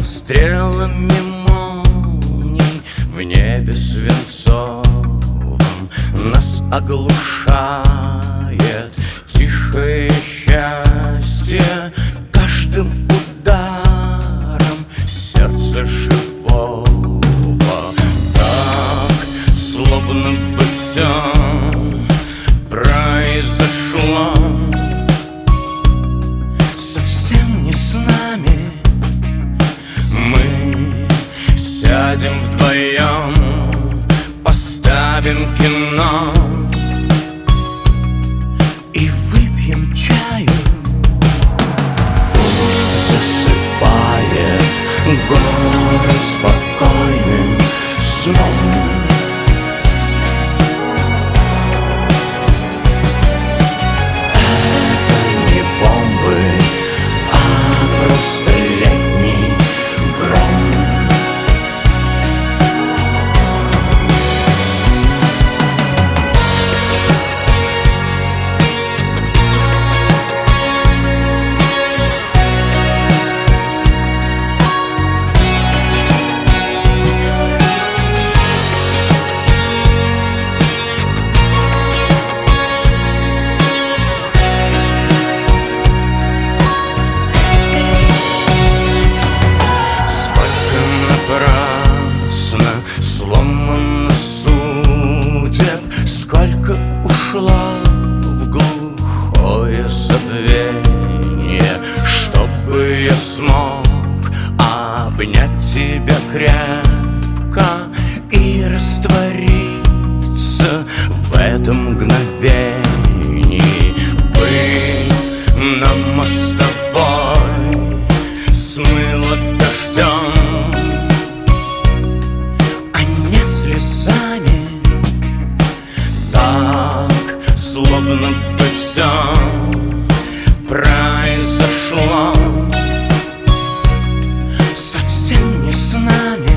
стрелами молний в небе свинцовом нас оглушает тихое счастье каждым ударом сердца живого. Так, словно бы все произошло совсем не с нами. Мы сядем вдвоем, поставим кино и выпьем чаю. Пусть засыпает город спокойным сном. Это не бомбы, а просто летний гром. Сломано судеб, сколько ушло в глухое забвение, чтобы я смог обнять тебя крепко и раствориться в этом мгновении. Пыль на мостовой смыло дождем, слезами. Так, словно бы все произошло совсем не с нами.